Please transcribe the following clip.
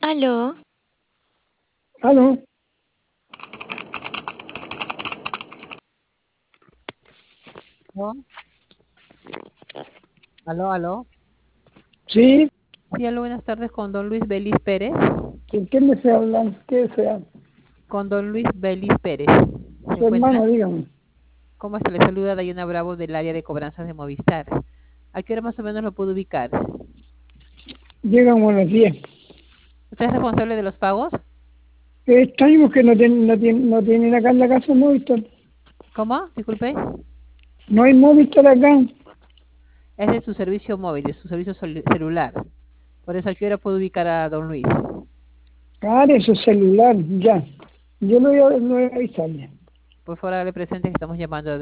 Aló, Aló, ¿No? Aló, aló. sí, Sí, aló, buenas tardes con don Luis Belis Pérez. ¿quién desea hablar? ¿Qué desea? Con don Luis Belis Pérez. ¿Se Su hermano, encuentra? dígame. ¿Cómo está? Le saluda Dayana Bravo del área de cobranzas de Movistar. ¿A qué hora más o menos lo puedo ubicar? Llegan buenos días. ¿Usted es responsable de los pagos? Extraños que no tienen acá en la casa Movistar. ¿Cómo? Disculpe. No hay Movistar acá. Es de su servicio móvil, de su servicio celular. Por eso, ¿a qué hora puedo ubicar a don Luis? Claro, su celular, ya. Yo lo voy a avisarle. Por favor, hágale presente que estamos llamando